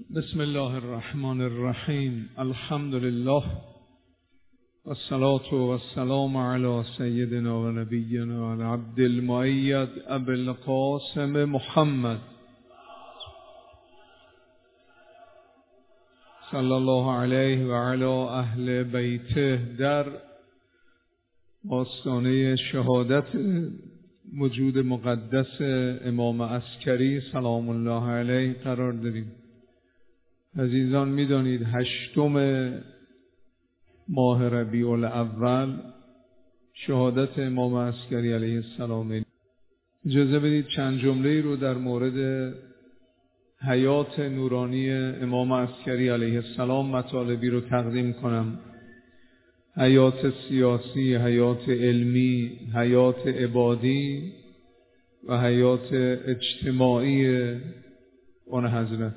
بسم الله الرحمن الرحیم. الحمد لله والصلاة والسلام علی سیدنا و نبینا العبد المؤید ابی القاسم محمد صلی الله علیه و علی اهل بیته در آستانه شهادت وجود مقدس امام عسکری سلام الله علیه قرار داریم. عزیزان میدانید 8 ماه ربیع الاول شهادت امام عسکری علیه السلام. اجازه بدید چند جمله رو در مورد حیات نورانی امام عسکری علیه السلام مطالبی رو تقدیم کنم. حیات سیاسی، حیات علمی، حیات عبادی و حیات اجتماعی آن حضرت.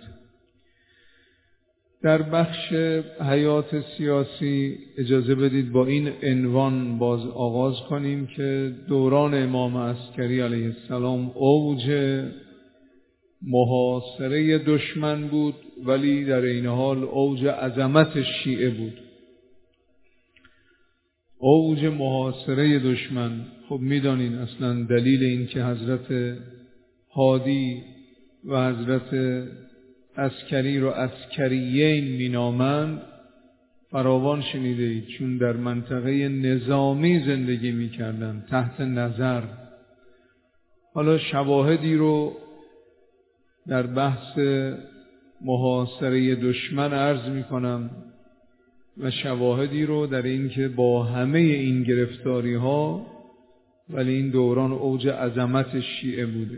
در بخش حیات سیاسی اجازه بدید با این عنوان باز آغاز کنیم که دوران امام عسکری علیه السلام اوج محاصره دشمن بود، ولی در این حال اوج عظمت شیعه بود. اوج محاصره دشمن. خب میدانین اصلا دلیل این که حضرت هادی و حضرت عسکری رو عسکریین مینامند فراوان شنیده اید، چون در منطقه نظامی زندگی میکردن تحت نظر. حالا شواهدی رو در بحث محاصره دشمن عرض میکنم و شواهدی رو در این که با همه این گرفتاری ها ولی این دوران اوج عظمت شیعه بوده.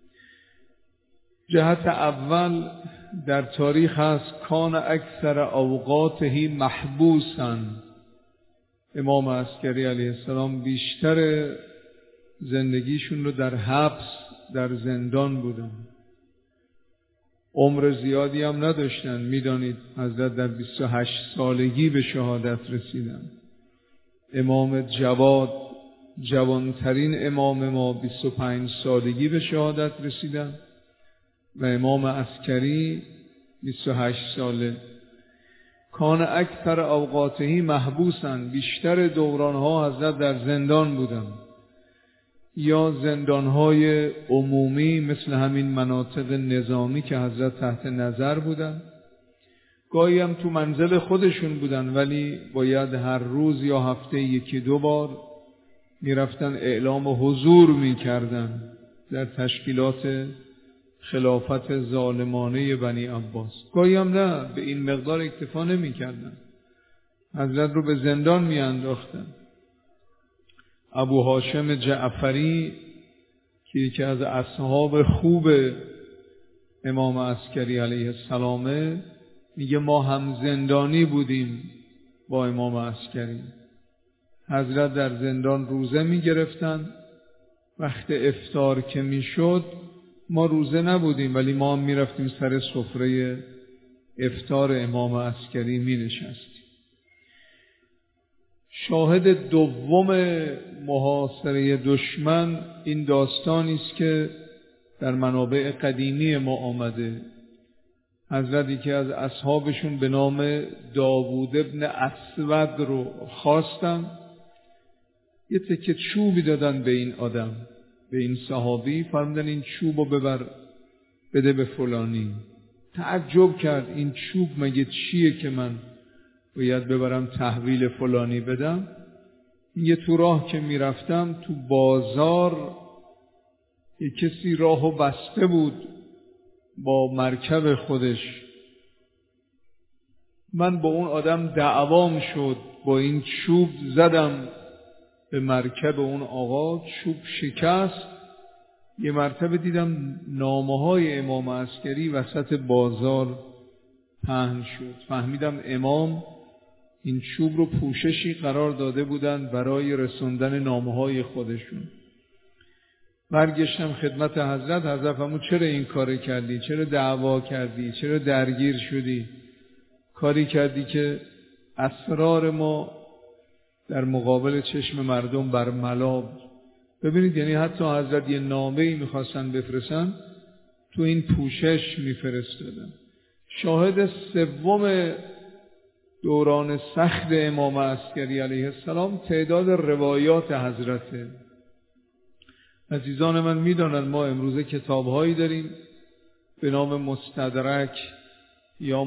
جهت اول در تاریخ هست کان اکثر اوقاته محبوسا. امام عسکری علیه السلام بیشتر زندگیشون رو در حبس، در زندان بودن. عمر زیادی هم نداشتن. میدانید حضرت در 28 سالگی به شهادت رسیدن. امام جواد جوانترین امام ما 25 سالگی به شهادت رسیدن و امام عسکری 28 ساله. کان اکثر اوقاته محبوسن. بیشتر دورانها حضرت در زندان بودن، یا زندانهای عمومی مثل همین مناطق نظامی که حضرت تحت نظر بودن. گاهی هم تو منزل خودشون بودن، ولی باید هر روز یا هفته 1-2 بار میرفتن اعلام حضور میکردن در تشکیلات خلافت ظالمانه بنی عباس. گاهی هم نه، به این مقدار اکتفا نمی کردن، حضرت رو به زندان می انداختن. ابو هاشم جعفری که یکی از اصحاب خوب امام عسکری علیه السلام میگه ما هم زندانی بودیم با امام عسکری. حضرت در زندان روزه می گرفتن. وقت افطار که می شد ما روزه نبودیم، ولی ما هم می رفتیم سر سفره افطار امام عسکری می نشستیم. شاهد دوم محاصره دشمن این داستانی است که در منابع قدیمی ما آمده. حضرتی که از اصحابشون به نام داوود ابن اسود رو خواستن، یه تکه چوبی دادن به این آدم، به این صحابی، فرمودن این چوبو ببر بده به فلانی. تعجب کرد این چوب مگه چیه که من باید ببرم تحویل فلانی بدم؟ یه تو راه که میرفتم تو بازار یه کسی راهو بسته بود با مرکب خودش. من با اون آدم دعوام شد، با این چوب زدم به مرکب اون آقا، چوب شکست. یه مرتبه دیدم نامه‌های امام عسکری وسط بازار پهن شد. فهمیدم امام این چوب رو پوششی قرار داده بودن برای رسوندن نامه‌های خودشون. برگشتم خدمت حضرت. حضرت فرمود چرا این کار کردی؟ چرا دعوا کردی؟ چرا درگیر شدی؟ کاری کردی که اسرار ما در مقابل چشم مردم برملا. ببینید، یعنی حتی حضرت یه نامه‌ای می‌خواستن بفرستن تو این پوشش می‌فرستادن. شاهد سوم دوران سخت امام عسکری علیه السلام تعداد روایات حضرته. عزیزان من میدانند ما امروزه کتاب‌هایی داریم به نام مستدرک یا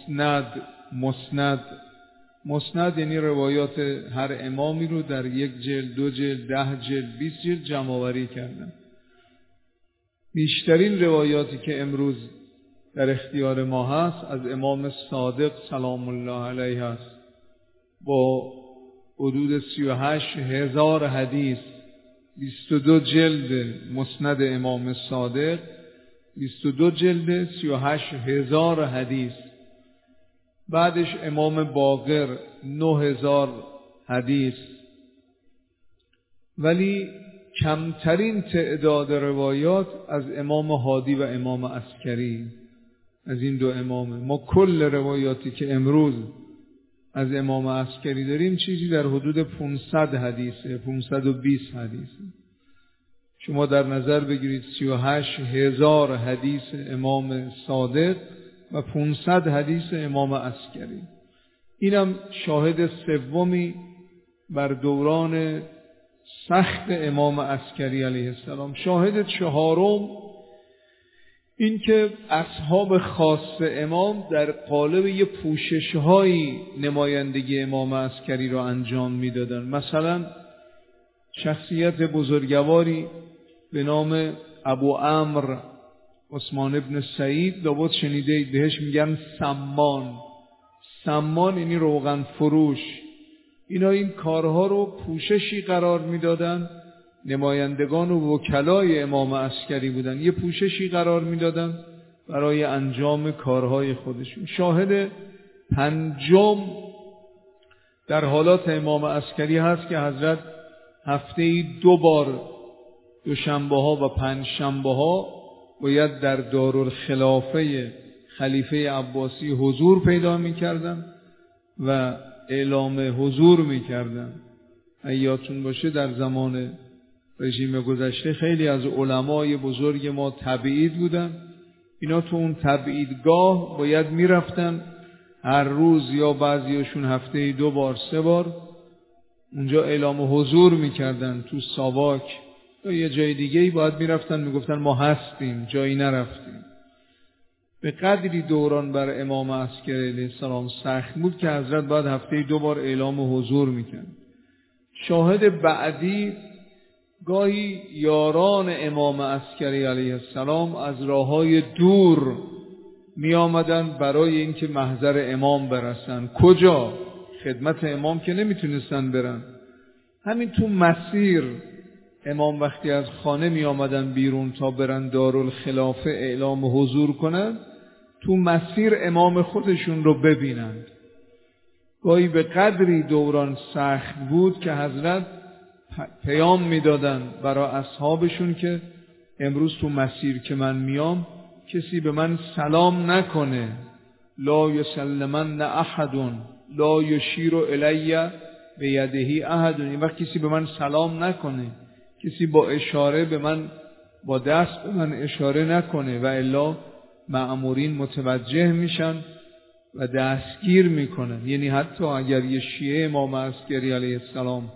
مسند یعنی روایات هر امامی رو در 1 جلد، 2 جلد، 10 جلد، 20 جلد جمع آوری کردن. بیشترین روایاتی که امروز در اختیار ما هست از امام صادق سلام الله علیه است با حدود 38,000 حدیث، 22 جلد مسند امام صادق، 22 جلد 38,000 حدیث. بعدش امام باقر 9,000 حدیث. ولی کمترین تعداد روایات از امام هادی و امام عسکری، از این دو امام. ما کل روایاتی که امروز از امام عسکری داریم چیزی در حدود 500 حدیثه، 520 حدیثه. شما در نظر بگیرید 38,000 حدیث امام صادق و 500 حدیث امام عسکری. اینم شاهد سومی بر دوران سخت امام عسکری علیه السلام. شاهد چهارم این که اصحاب خاص امام در قالب یه پوشش‌هایی نمایندگی امام عسکری را انجام میدادن. مثلا شخصیت بزرگواری به نام ابو عمرو عثمان ابن سعید، لابد شنیدید، بهش میگن سمان یعنی روغن فروش. اینا این کارها رو پوششی قرار میدادن. نمایندگان و وکلای امام عسکری بودن، یه پوششی قرار میدادن برای انجام کارهای خودشون. شاهد پنجم در حالات امام عسکری هست که حضرت هفته‌ای 2 بار، دوشنبه ها و پنجشنبه ها، باید در دارالخلافه خلیفه عباسی حضور پیدا میکردن و اعلام حضور میکردن. یادتون باشه در زمان رژیم گذشته خیلی از علمای بزرگ ما تبعید بودن. اینا تو اون تبعیدگاه باید میرفتن هر روز یا بعضیاشون هفته‌ای 2 بار 3 بار اونجا اعلام حضور میکردن. تو ساواک یا یه جای دیگه‌ای باید میرفتن میگفتن ما هستیم، جایی نرفتیم. به قدری دوران بر امام عسکری علیه السلام سخت بود که حضرت باید هفته‌ای 2 بار اعلام حضور میکرد. شاهد بعدی گاهی یاران امام عسکری علیه السلام از راههای دور می آمدن برای اینکه محضر امام برسن. کجا؟ خدمت امام که نمیتونستن برن، همین تو مسیر امام وقتی از خانه می آمدن بیرون تا برن دارالخلافه اعلام حضور کنن، تو مسیر امام خودشون رو ببینند. گاهی به قدری دوران سخت بود که حضرت پیام میدادن برای اصحابشون که امروز تو مسیر که من میام کسی به من سلام نکنه، لا یسلمن احد لا یشیر الی بیدهی احد. این وقت کسی به من سلام نکنه، کسی با اشاره به من، با دست به من اشاره نکنه و الا مأمورین متوجه میشن و دستگیر میکنن. یعنی حتی اگر یه شیعه امام عسکری علیه السلام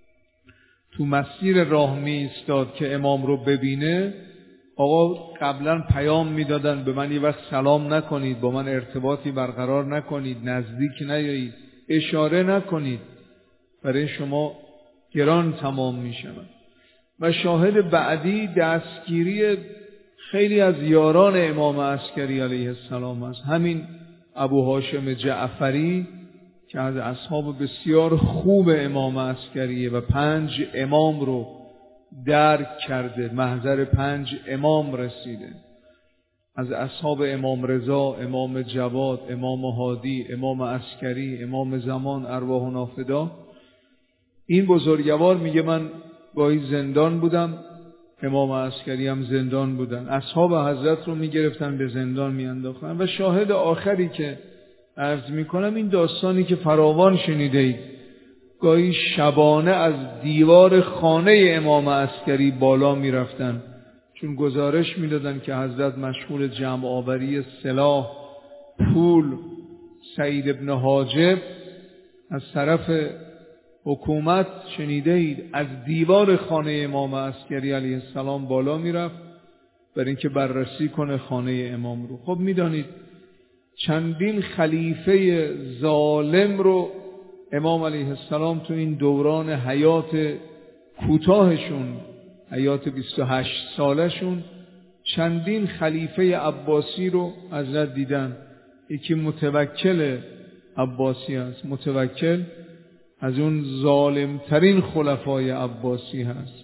تو مسیر راه می ایستاد که امام رو ببینه، آقا قبلا پیام میدادن به من یه وقت سلام نکنید، با من ارتباطی برقرار نکنید، نزدیک نیایید، اشاره نکنید، برای شما گران تمام میشود. و شاهد بعدی دستگیری خیلی از یاران امام عسکری علیه السلام است. همین ابو هاشم جعفری که از اصحاب بسیار خوب امام عسکریه و 5 امام رو درک کرده، محضر 5 امام رسیده. از اصحاب امام رضا، امام جواد، امام هادی، امام عسکری، امام زمان ارواحنا فدا. این بزرگوار میگه من گاهی زندان بودم، امام عسکری هم زندان بودن، اصحاب حضرت رو میگرفتن به زندان میانداختن. و شاهد آخری که عرض میکنم این داستانی که فراوان شنیدید، گاهی شبانه از دیوار خانه امام عسکری بالا میرفتن، چون گزارش میدادن که حضرت مشغول جمع آوری سلاح پول سعید ابن حاجب از طرف حکومت شنیده اید از دیوار خانه امام عسکری علیه السلام بالا میرفت برای اینکه بررسی کنه خانه امام رو. خب میدانید چندین خلیفه ظالم رو امام علیه السلام تو این دوران حیات کوتاهشون، حیات 28 سالشون، چندین خلیفه عباسی رو حضرت دیدن. یکی متوکل عباسی است. متوکل از اون ظالمترین خلفای عباسی هست.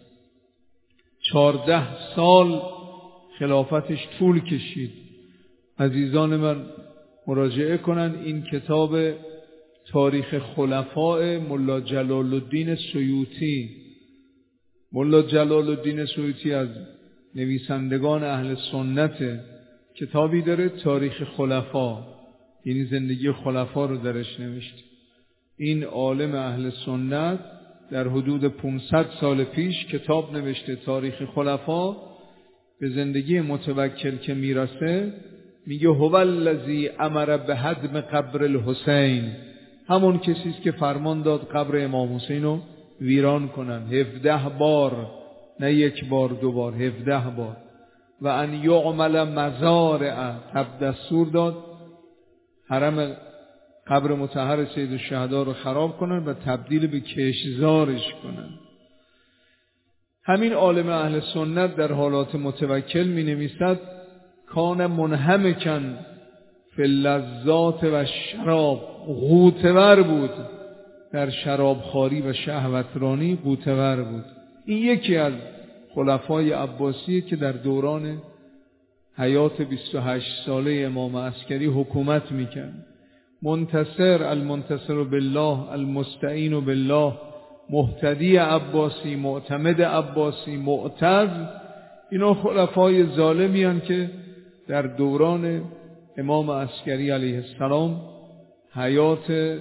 14 سال خلافتش طول کشید. عزیزان من مراجعه کنن این کتاب تاریخ خلفاء ملا جلال الدین سیوطی. ملا جلال الدین سیوطی از نویسندگان اهل سنت، کتابی داره تاریخ خلفا، یعنی زندگی خلفا رو درش نوشته. این عالم اهل سنت در حدود 500 سال پیش کتاب نوشته تاریخ خلفا. به زندگی متوکل که میرسه میگه هو الذی امر به هدم قبر الحسین، همون کسی است که فرمان داد قبر امام حسین رو ویران کنن 17 بار، نه یک بار دو بار، 17 بار. و ان یعمل مزارع، دستور داد حرم قبر مطهر سید الشهدا رو خراب کنن و تبدیل به کشتزارش کنن. همین عالم اهل سنت در حالات متوکل می نویسد کان منهمکا فی اللذات و شراب، غوطه‌ور بود در شرابخواری و شهوترانی، غوطه‌ور بود. این یکی از خلفای عباسیه که در دوران حیات 28 ساله امام عسکری حکومت میکرد. منتصر، المنتصر بالله، المستعین بالله، مهتدی عباسی، معتمد عباسی، معتز، اینا خلفای ظالمی هستند که در دوران امام عسکری علیه السلام حیات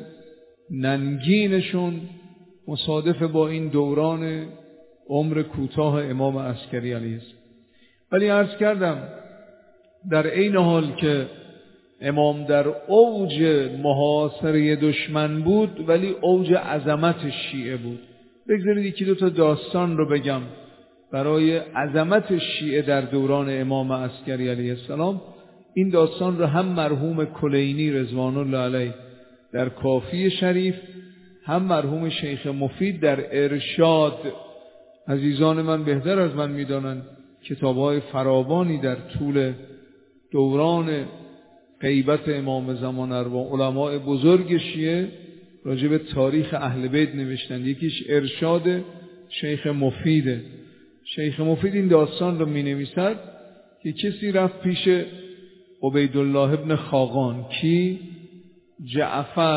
ننگینشون مصادف با این دوران عمر کوتاه امام عسکری علیه السلام. ولی عرض کردم در این حال که امام در اوج محاصره دشمن بود، ولی اوج عظمت شیعه بود. بگذارید یکی دو تا داستان رو بگم برای عظمت شیعه در دوران امام عسکری علیه السلام. این داستان رو هم مرحوم کلینی رضوان الله علیه در کافی شریف، هم مرحوم شیخ مفید در ارشاد، عزیزان من بهتر از من میدانند کتاب‌های فراوانی در طول دوران غیبت امام زمان اربع علماء بزرگ شیعه راجع به تاریخ اهل بیت نوشتند. یکیش ارشاد شیخ مفیده. شیخ مفید این داستان رو می نویسد که کسی رفت پیش عبیدالله ابن خاقان. کی؟ جعفر.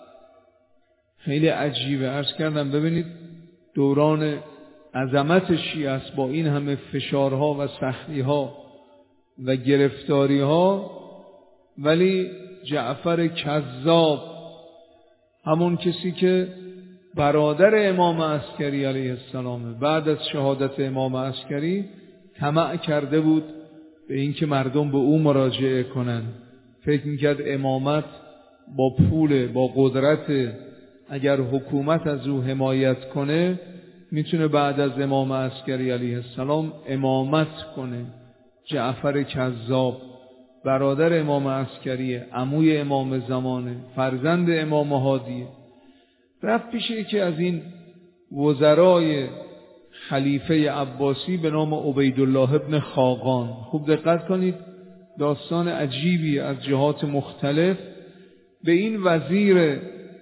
خیلی عجیبه. عرض کردم ببینید دوران عظمت شیعه است با این همه فشارها و سختیها و گرفتاریها، ولی جعفر کذاب، همون کسی که برادر امام عسکری علیه السلام بعد از شهادت امام عسکری طمع کرده بود به اینکه مردم به او مراجعه کنن. فکر میکرد امامت با پول، با قدرت، اگر حکومت از او حمایت کنه میتونه بعد از امام عسکری علیه السلام امامت کنه. جعفر کذاب برادر امام عسکریه، عموی امام زمانه، فرزند امام هادیه. رفت پیش یکی از این وزرای خلیفه عباسی به نام عبیدالله ابن خاقان. خوب دقت کنید، داستان عجیبی از جهات مختلف. به این وزیر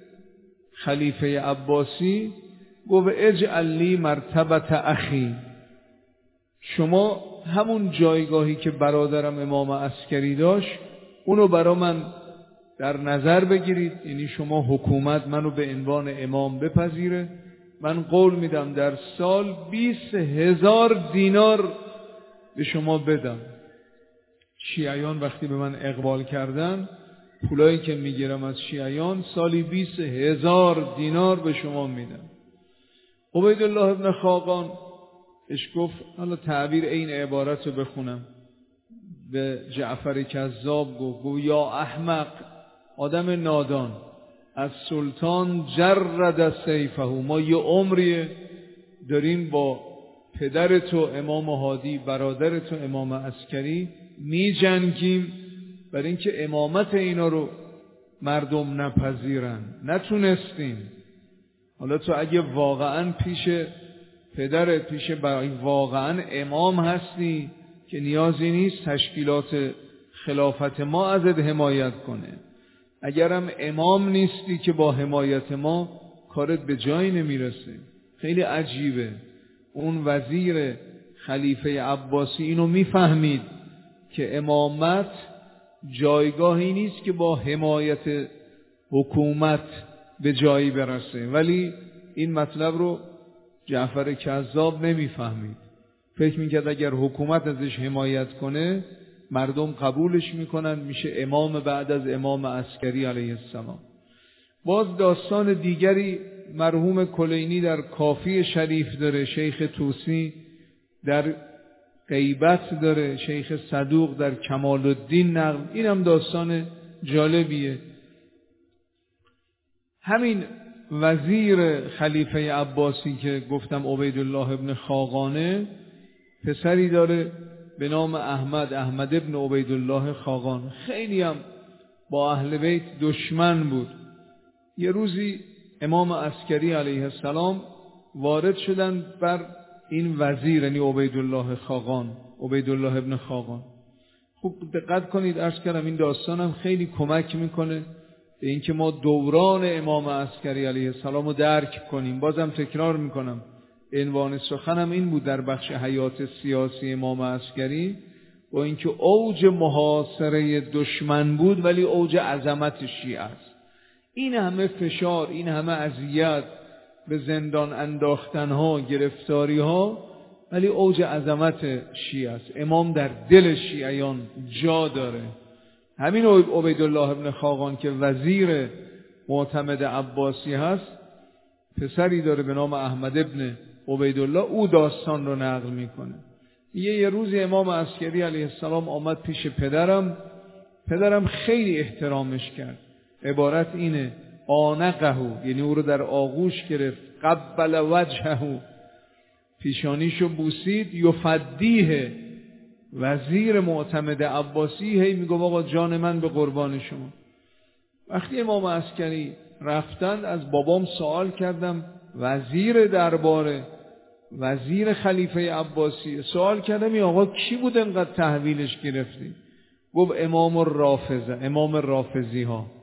خلیفه عباسی گفت اجعل لی مرتبت اخی، شما همون جایگاهی که برادرم امام عسکری داشت اونو برا من در نظر بگیرید، یعنی شما حکومت منو به عنوان امام بپذیره. من قول میدم در سال 20,000 دینار به شما بدم. شیعیان وقتی به من اقبال کردن، پولایی که میگیرم از شیعیان سالی 20,000 دینار به شما میدم. عبیدالله ابن خاقان اش گفت، حالا تعبیر این عبارت رو بخونم، به جعفر کذاب گفت یا احمق، آدم نادان، از سلطان جرد سیفه، ما یه عمریه داریم با پدر تو امام هادی، برادر تو امام عسکری می جنگیم برای اینکه امامت اینا رو مردم نپذیرن، نتونستیم. حالا تو اگه واقعا پیش پدرت، پیش واقعا امام هستی که نیازی نیست تشکیلات خلافت ما ازت حمایت کنه، اگرم امام نیستی که با حمایت ما کارت به جایی نمیرسه. خیلی عجیبه. اون وزیر خلیفه عباسی اینو میفهمید که امامت جایگاهی نیست که با حمایت حکومت به جایی برسه، ولی این مطلب رو جعفر کذاب نمیفهمید. فکر میکرد اگر حکومت ازش حمایت کنه مردم قبولش میکنن، میشه امام بعد از امام عسکری علیه السلام. باز داستان دیگری مرحوم کلینی در کافی شریف داره، شیخ توسی در غیبت داره، شیخ صدوق در کمال الدین نقل. این هم داستان جالبیه. همین وزیر خلیفه عباسی که گفتم عبیدالله ابن خاقانه، پسری داره به نام احمد ابن عبیدالله خاقان، خیلی هم با اهل بیت دشمن بود. یه روزی امام عسکری علیه السلام وارد شدن بر این وزیر، یعنی عبیدالله ابن خاقان. خوب دقت کنید، عرض کردم این داستانم خیلی کمک میکنه به اینکه ما دوران امام عسکری علیه السلام رو درک کنیم. بازم تکرار میکنم، عنوان سخنم این بود در بخش حیات سیاسی امام عسکری، با اینکه اوج محاصره دشمن بود ولی اوج عظمت شیعه است. این همه فشار، این همه اذیت، به زندان انداختنها، گرفتاریها، ولی اوج عظمت شیعه است. امام در دل شیعیان جا داره. همین عبیدالله ابن خاقان که وزیر معتمد عباسی هست، پسری داره به نام احمد ابن عبیدالله، او داستان رو نقل میکنه. یه روزی امام عسکری علیه السلام آمد پیش پدرم خیلی احترامش کرد. عبارت اینه: آنقهو، یعنی او رو در آغوش گرفت، قبل وجهه، پیشانیشو بوسید، یفدیه، وزیر معتمد عباسی هی میگه آقا جان من به قربان شما. وقتی امام عسکری رفتند از بابام سوال کردم، وزیر درباره، وزیر خلیفه عباسی، سوال کردم این آقا کی بود انقدر تحویلش گرفتی؟ گفت امام رافضیان،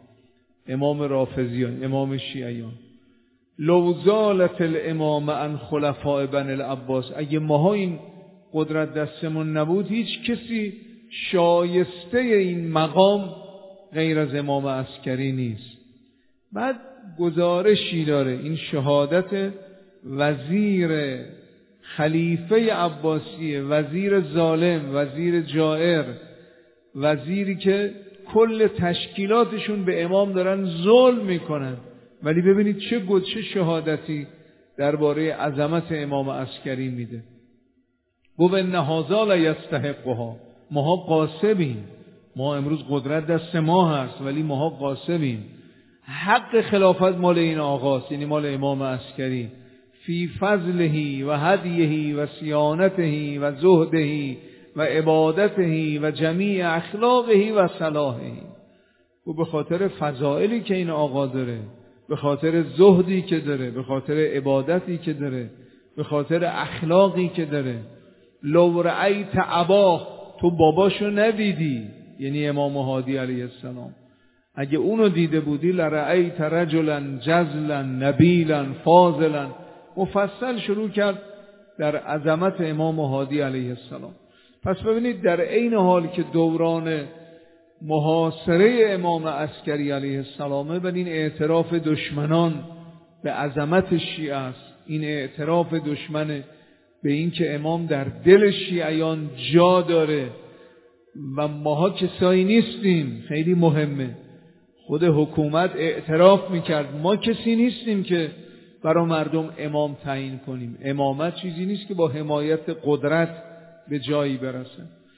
امام شیعیان. لو زالت الامام عن خلفاء بن العباس، اگه ماها این قدرت دستمون نبود هیچ کسی شایسته این مقام غیر از امام عسکری نیست. بعد گزارشی داره، این شهادت وزیر خلیفه عباسیه، وزیر ظالم، وزیر جائر، وزیری که کل تشکیلاتشون به امام دارن ظلم میکنن، ولی ببینید چه شهادتی درباره عظمت امام عسکری میده. گفت ان هذا لا یستحقها، ماها قاصبیم، ما امروز قدرت دست ما هست ولی ماها قاصبیم. حق خلافت مال این آقاست، یعنی مال امام عسکری. فی فضله و هدیه و صیانته و زهده و عبادته و جمیع اخلاقه و صلاحه. و به خاطر فضائلی که این آقا داره، به خاطر زهدی که داره، به خاطر عبادتی که داره، به خاطر اخلاقی که داره. لو رأیت اباه، تو باباشو ندیدی، یعنی امام هادی علیه السلام، اگه اونو دیده بودی لرأیت رجلا جزلا نبیلا فاضلا. مفصل شروع کرد در عظمت امام هادی علیه السلام. پس ببینید در عین حال که دوران محاصره امام عسکری علیه السلام، ولی این اعتراف دشمنان به عظمت شیعه است، این اعتراف دشمن به این که امام در دل شیعیان جا داره و ماها کسایی نیستیم. خیلی مهمه. خود حکومت اعتراف میکرد ما کسی نیستیم که برای مردم امام تعیین کنیم. امامت چیزی نیست که با حمایت قدرت به جایی برسه.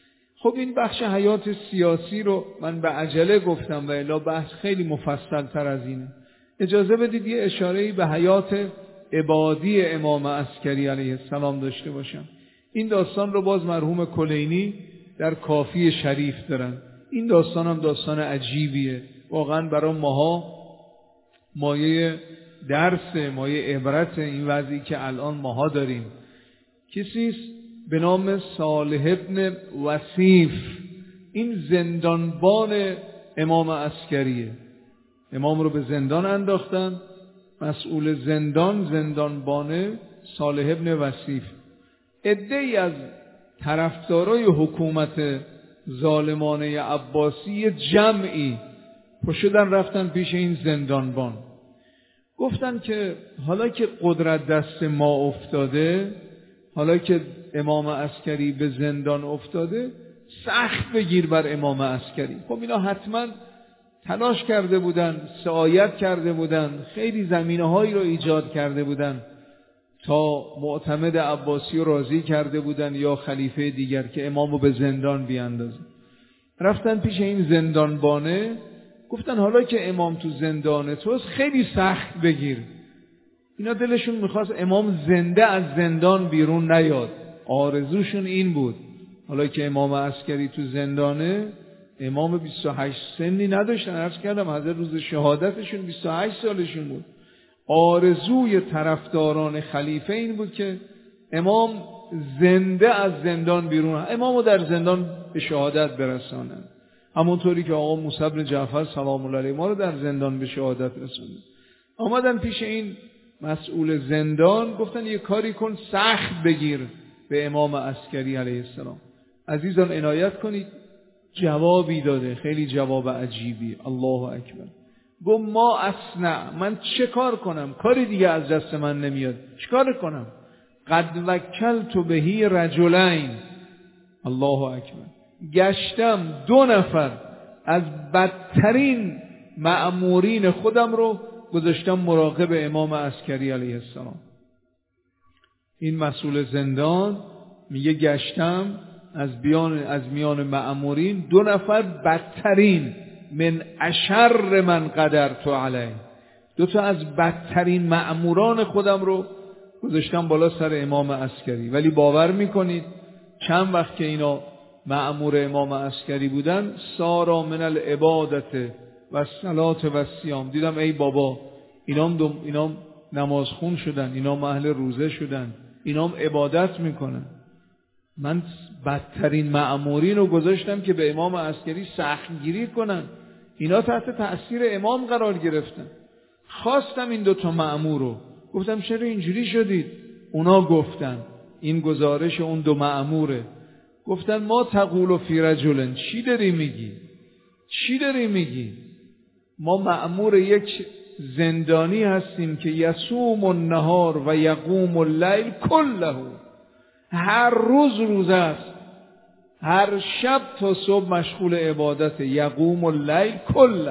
خب این بخش حیات سیاسی رو من به عجله گفتم و الا بحث خیلی مفصل تر از اینه. اجازه بدید یه اشاره‌ای به حیات عبادی امام عسکری علیه السلام داشته باشم. این داستان رو باز مرحوم کلینی در کافی شریف دارن. این داستان هم داستان عجیبیه، واقعا برای ماها مایه درس، مایه عبرت این وضعی که الان ماها داریم. کسیست به نام صالح ابن وصیف، این زندانبان امام عسکریه. امام رو به زندان انداختن، مسئول زندانبانه صالح ابن وصیف. عده‌ای از طرفدارای حکومت ظالمانه عباسی جمعی پشدن رفتن پیش این زندانبان، گفتن که حالا که قدرت دست ما افتاده، حالا که امام عسکری به زندان افتاده، سخت بگیر بر امام عسکری. خب اینا حتما تلاش کرده بودن، سعایت کرده بودن، خیلی زمینه‌هایی رو ایجاد کرده بودن تا معتمد عباسی رو راضی کرده بودن یا خلیفه دیگر که امامو به زندان بیاندازن. رفتن پیش این زندانبانه، گفتن حالا که امام تو زندانه توست خیلی سخت بگیر. اینا دلشون میخواست امام زنده از زندان بیرون نیاد، آرزوشون این بود. حالا که امام عسکری تو زندانه، امام 28 سنی نداشتن، عرض کردم حضرت روز شهادتشون 28 سالشون بود. آرزوی طرفداران خلیفه این بود که امام زنده از زندان بیرون، امامو در زندان به شهادت برسانن، همونطوری که آقا موسی بن جعفر سلام الله علیه ما رو در زندان به شهادت رسوندن. آمدن پیش این مسئول زندان، گفتن یه کاری کن سخت بگیر به امام عسکری علیه السلام. عزیزان عنایت کنید، جوابی داده، خیلی جواب عجیبی. الله اکبر. گفت ما اصنع، من چه کار کنم؟ کاری دیگه از دست من نمیاد، چه کار کنم؟ قد وکلت بهی رجلین. الله اکبر. گشتم 2 نفر از بدترین مأمورین خودم رو گذاشتم مراقب امام عسکری علیه السلام. این مسئول زندان میگه گشتم از میان مأمورین 2 نفر بدترین، من اشر من قدرت علیه، 2 تا از بدترین مأموران خودم رو گذاشتم بالا سر امام عسکری. ولی باور میکنید چند وقت که اینا مأمور امام عسکری بودن، سارا من العبادت و الصلاة و الصیام، دیدم ای بابا اینام نمازخون شدن، اینام اهل روزه شدن، اینام عبادت میکنن. من بدترین مأمورین رو گذاشتم که به امام عسکری سختگیری کنن، اینا تحت تأثیر امام قرار گرفتن. خواستم این 2 تا مأمور رو، گفتم چرا اینجوری شدید؟ اونا گفتن این گزارش اون 2 مأموره. گفتن ما تقول فی رجل، چی داری میگی؟ ما مأمور یک زندانی هستیم که یصوم النهار و یقوم اللیل کله، هر روز روزه است، هر شب تا صبح مشغول عبادت، یقوم اللیل کله،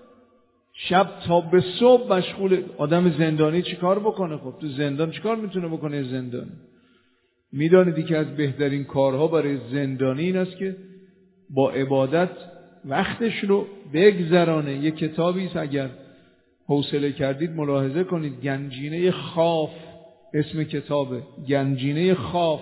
شب تا به صبح مشغول. آدم زندانی چیکار بکنه؟ خب تو زندان چیکار میتونه بکنه زندانی؟ میدانید که از بهترین کارها برای زندانی این است که با عبادت وقتش رو بگذرانه. یک کتابی است اگر حوصله کردید ملاحظه کنید، گنجینه خاف اسم کتابه، گنجینه خاف،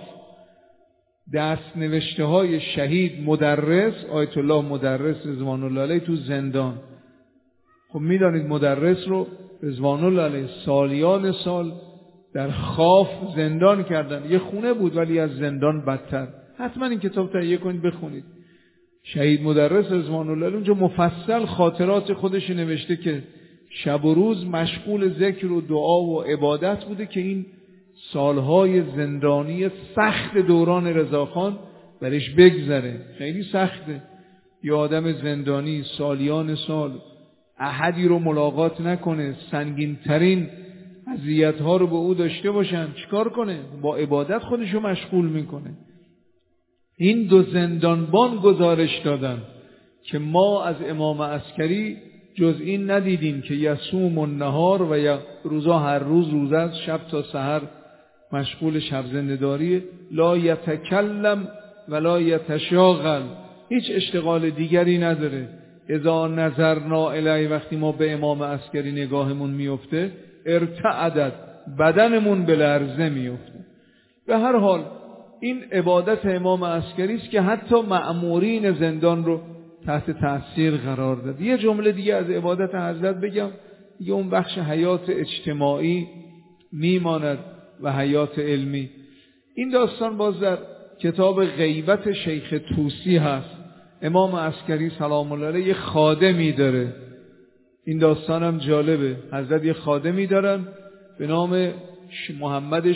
دست نوشته های شهید مدرس آیت الله مدرس رضوان الله علیه تو زندان. خب میدانید مدرس رو رضوان الله علیه سالیان سال در خاف زندان کردن، یه خونه بود ولی از زندان بدتر. حتما این کتاب تهیه کنید بخونید. شهید مدرس رضوان الله علیه اونجا مفصل خاطرات خودش نوشته که شب و روز مشغول ذکر و دعا و عبادت بوده که این سالهای زندانی سخت دوران رضاخان برش بگذره. خیلی سخته یه آدم زندانی سالیان سال احدی رو ملاقات نکنه، سنگین ترین اذیت‌ها رو به او داشته باشن، چیکار کنه؟ با عبادت خودشو مشغول میکنه. این 2 زندانبان گزارش دادن که ما از امام عسکری جز این ندیدیم که یصوم النهار و یا روزا هر روز روزه است، شب تا سحر مشغول شب زنده‌داری، لا یتکلم ولا یتشاغل، هیچ اشتغال دیگری نداره. اذا نظرنا الیه، وقتی ما به امام عسکری نگاهمون میفته، ارتعدت، بدنمون به لرزه میفته. به هر حال این عبادت امام عسکری است که حتی مأمورین زندان رو تحت تأثیر قرار داد. یه جمله دیگه از عبادت حضرت بگم، دیگه اون بخش حیات اجتماعی میماند و حیات علمی. این داستان باز در کتاب غیبت شیخ طوسی هست. امام عسکری سلام الله علیه یه خادمی داره. این داستان هم جالبه. حضرت یه خادمی دارن به نام محمد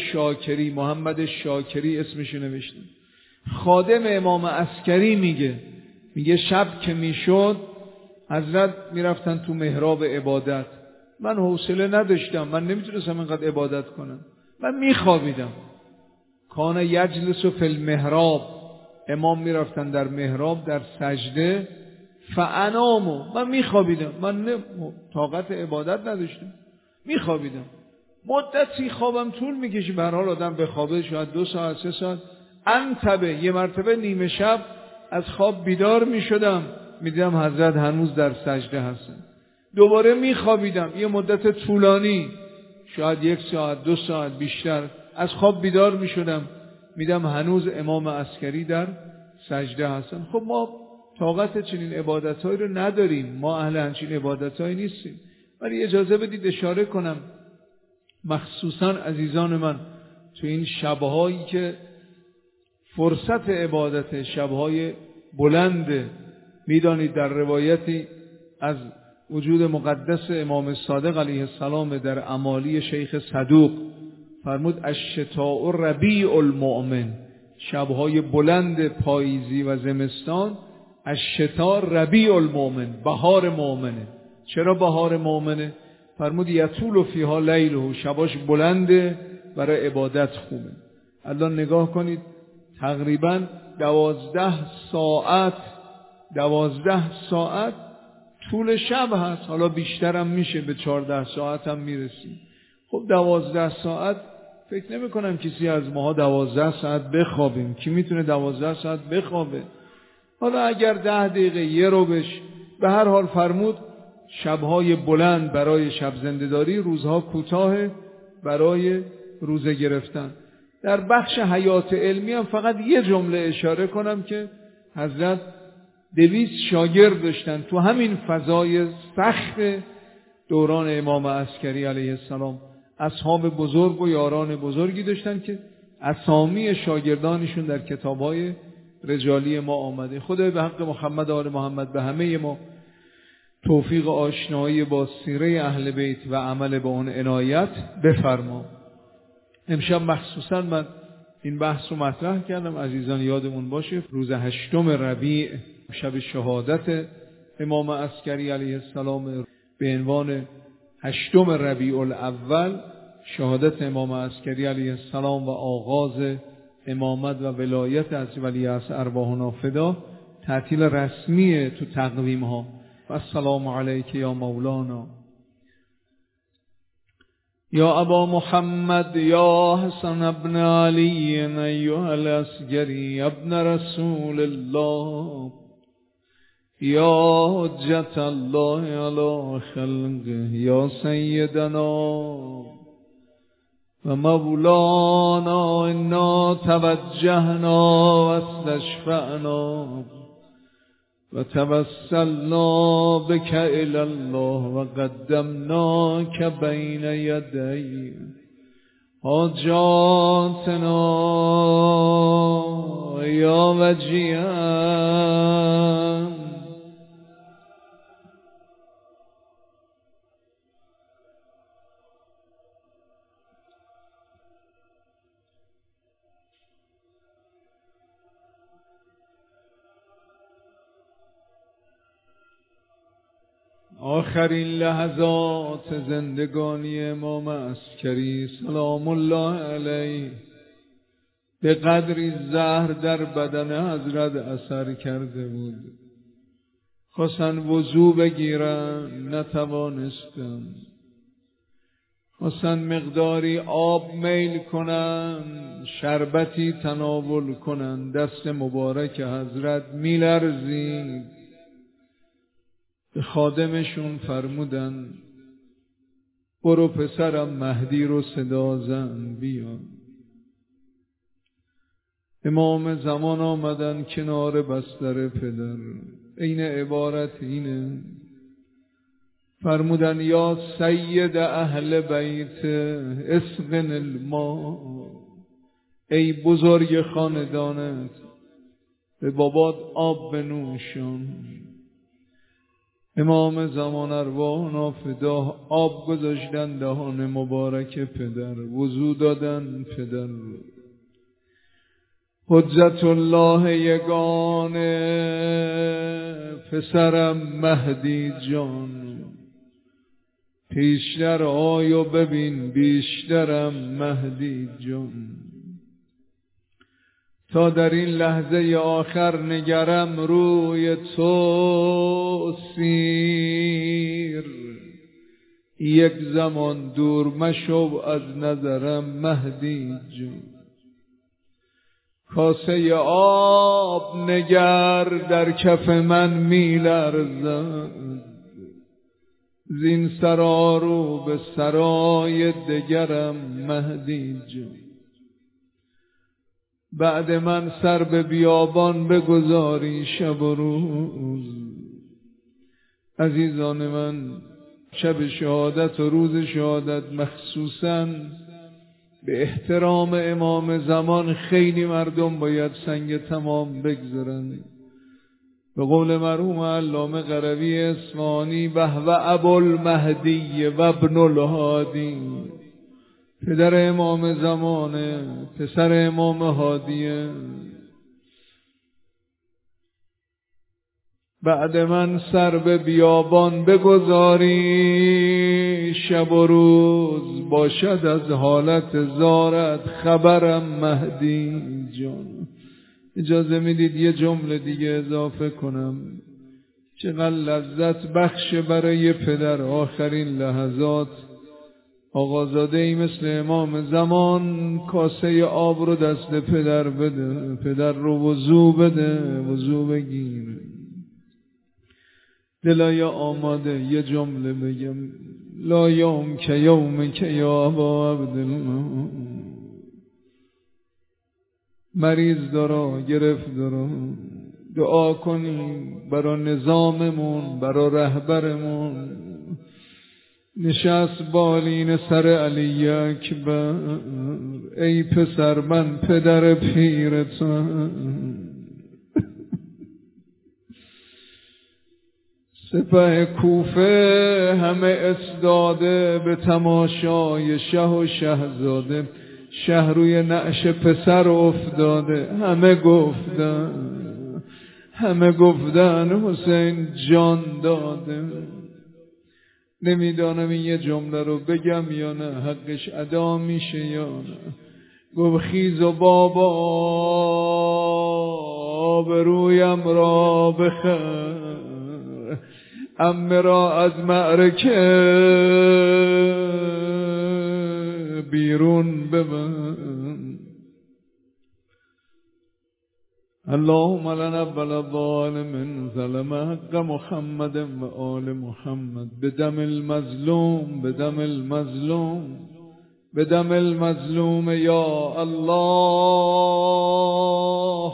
شاکری اسمشو نوشتن. خادم امام عسکری میگه شب که میشد حضرت میرفتن تو محراب عبادت. من حوصله نداشتم، من نمیتونستم اینقدر عبادت کنم، من میخوابیدم. کان یجلس فی المحراب، امام میرفتن در محراب در سجده، فانامو، من میخوابیدم، من طاقت عبادت نداشتم، میخوابیدم. مدتی خوابم طول میکشه، به هر حال آدم بخوابه شاید 2 ساعت 3 ساعت. انتبه، یه مرتبه نیمه شب از خواب بیدار میشدم، میدیدم حضرت هنوز در سجده هستن. دوباره میخوابیدم یه مدت طولانی، شاید 1 ساعت 2 ساعت بیشتر. از خواب بیدار میشدم، میدم هنوز امام عسکری در سجده هستن. خب ما طاقت چنین عبادتهایی رو نداریم، ما اهل همچین عبادتهایی نیستیم. ولی اجازه بدید اشاره کنم، مخصوصا عزیزان من، تو این شبهایی که فرصت عبادت، شبهای بلند، میدانید در روایتی از وجود مقدس امام صادق علیه السلام در امالی شیخ صدوق فرمود الشتاء ربیع المؤمن، شبهای بلند پاییزی و زمستان، الشتاء ربیع المؤمن، بهار مؤمنه. چرا بهار مؤمنه؟ فرمود یطول فیها لیله، شباش بلنده، برای عبادت خوبه. الان نگاه کنید تقریبا 12 ساعت طول شب هست، حالا بیشتر هم میشه، به 14 ساعت هم میرسیم. خب 12 ساعت فکر نمی کنم کسی از ماها 12 ساعت بخوابیم. کی میتونه 12 ساعت بخوابه؟ حالا اگر 10 دقیقه یه رو بش، به هر حال فرمود شبهای بلند برای شب زنده‌داری، روزها کوتاه برای روزه گرفتن. در بخش حیات علمی هم فقط یه جمله اشاره کنم که حضرت 200 شاگرد داشتن تو همین فضای سخت دوران امام عسکری علیه السلام. اصحاب بزرگ و یاران بزرگی داشتن که اسامی شاگردانشون در کتاب‌های رجالی ما آمده. خدای به حق محمد آل محمد به همه ما توفیق آشنایی با سیره اهل بیت و عمل به اون عنایت بفرما. امشب مخصوصا من این بحث رو مطرح کردم، عزیزان یادمون باشه روز 8 ربیع، شب شهادت امام عسکری علیه السلام، به عنوان 8 ربیع الاول، شهادت امام عسکری علیه السلام و آغاز امامت و ولایت از ولی عصر ارواحنا فدا، تعطیل رسمی تو تقویم ها. و السلام علیک یا مولانا یا ابا محمد یا حسن ابن علی ایها العسکری ابن رسول الله یا حجت الله علی خلقه یا سیدنا و مولانا انا توجهنا و استشفعنا و توسلنا بک الی الله و قدمناک بین یدی حاجاتنا یا وجیها. آخرین لحظات زندگانی امام عسکری سلام الله علیه به قدری زهر در بدن حضرت اثر کرده بود، خواستن وضو بگیرن نتوانستن، خواستن مقداری آب میل کنن، شربتی تناول کنن، دست مبارک حضرت میلرزید. به خادمشون فرمودن برو پسرم مهدی رو صدا زن بیا. امام زمان آمدن کنار بستر پدر، این عبارت اینه، فرمودن یا سید اهل بیت اسقن الماء، ای بزرگ خاندانت به بابات آب بنوشان. امام زمان ارواح فدا آب گذاشتن دهان مبارک پدر، وضو دادن پدر. حجت الله یگانه پسرم مهدی جان، پیشتر آی و ببین بیشترم مهدی جان. تا در این لحظه آخر نگرم روی تو سیر، یک زمان دور مشو از نظرم مهدی جان. کاسه آب نگر در کف من میلرزد، زین سرا رو به سرای دگرم مهدی جان. بعد من سر به بیابان بگذاری شب و روز. عزیزان من، شب شهادت و روز شهادت مخصوصاً به احترام امام زمان خیلی مردم باید سنگ تمام بگذارن. به قول مرحوم علامه قروی اصفهانی بهو ابوالمهدی و ابن الهادی، پدر امام زمانه، پسر امام هادیه. بعد من سر به بیابان بگذاری شب و روز، باشد از حالت زارت خبرم مهدی جان. اجازه میدید یه جمله دیگه اضافه کنم؟ چقدر لذت بخش برای پدر آخرین لحظات آقازاده‌ای مثل امام زمان کاسه آب رو دست پدر بده، پدر رو وضو بده، وضو بگیر. دلای آماده یه جمله بگم، لا یوم که یوم که یا ابا عبدالله. مریض دارا گرفت دارا، دعا کنیم برا نظاممون، برا رهبرمون. نشست بالین سر علی اکبر، ای پسر من پدر پیرتم. سپه کوفه همه استاده به تماشای شه و شهزاده، شه روی نعش پسر افتاده. همه گفتن حسین جان داده. نمیدانم این یه جمله رو بگم یا نه، حقش ادا میشه یا نه. گفت خیز و بابا به رویم را بخر، عمه را از معرکه بیرون ببر. اللهم لنقبل الظالم ظلم حق محمد و آل محمد بدم المظلوم، بدم المظلوم، بدم المظلوم یا الله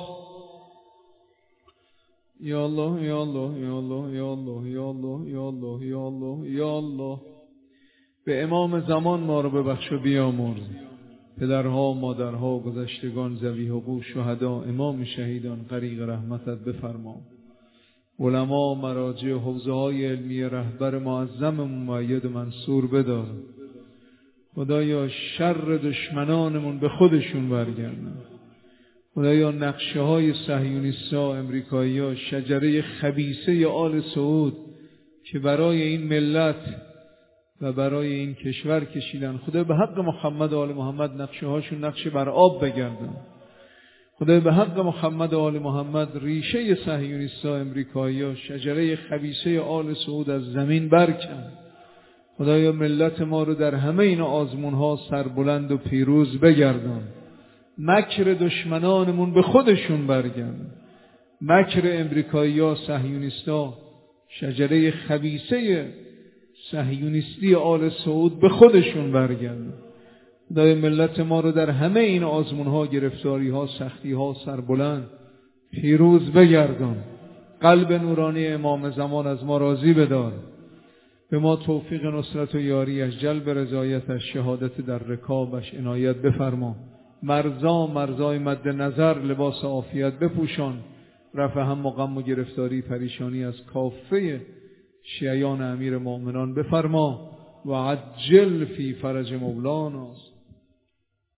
یا الله یا الله یا الله یا الله یا الله یا الله یا الله یا الله. به امام زمان ما رو ببخش و بیامرز. پدرها، مادرها، گذشتگان، ذوی حقوق، شهدا، امام شهیدان غریق رحمتت بفرما. علما، مراجع، حوزه های علمی رهبر معظممون مؤید منصور بدار. خدایا شر دشمنانمون به خودشون برگردن. خدایا نقشه های صهیونیست‌ها، امریکایی‌ها، شجره خبیثه آل سعود که برای این ملت و برای این کشور کشیدن، خدای به حق محمد و آل محمد نقشه هاشون نقشه بر آب بگردن. خدای به حق محمد و آل محمد ریشه صهیونیست‌ها، امریکایی‌ها، شجره خبیثه آل سعود از زمین برکن. خدایا ملت ما رو در همه این آزمون‌ها سربلند و پیروز بگردان. مکر دشمنانمون به خودشون برگردان. مکر امریکایی‌ها، صهیونیست‌ها، شجره خبیثه صهیونیستی آل سعود به خودشون برگردان. خدای ملت ما رو در همه این آزمون‌ها، گرفتاری‌ها، سختی‌ها سربلند پیروز بگردان. قلب نورانی امام زمان از ما راضی بدار. به ما توفیق نصرت و یاریش، جلب رضایتش، شهادت در رکابش عنایت بفرما. مرزای مد نظر لباس عافیت بپوشان. رفع هم و غم و گرفتاری پریشانی از کافه شیعیان امیر مؤمنان بفرما. و عجل فی فرج مولانا.